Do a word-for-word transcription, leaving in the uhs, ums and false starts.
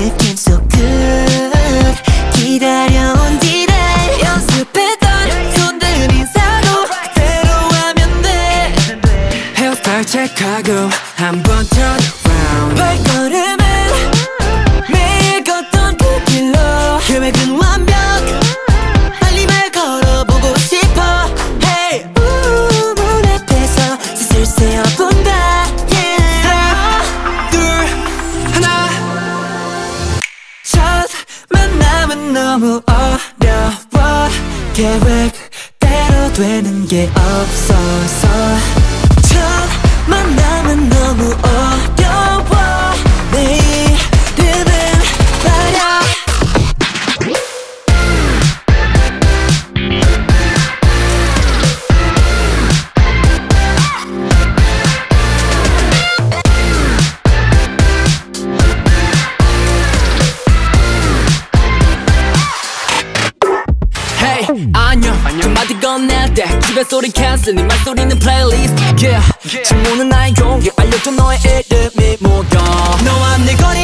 느낌 so good 기다려온 디레이 연습했던 손들 인사도 그대로 하면 돼 헤어스타일 체크하고 한번 turn around 발걸음은 매일 걷던 그 길로 계획은 완벽 빨리 말 걸어보고 싶어 Hey 우, 문 앞에서 슬슬 세어본다 yeah. 하나 둘 하나 첫 만남은 너무 어려워 계획대로 되는 게 없어서 첫 만남은 너무 어려워 내 이름은 말야 Hey 안녕 한마디 건넬 때 집에 소리 캔슬 네 말소리는 플레이리스트 yeah. yeah. 친구는 나의 공개 알려줘 너의 이름이 뭐야 너와 내 거리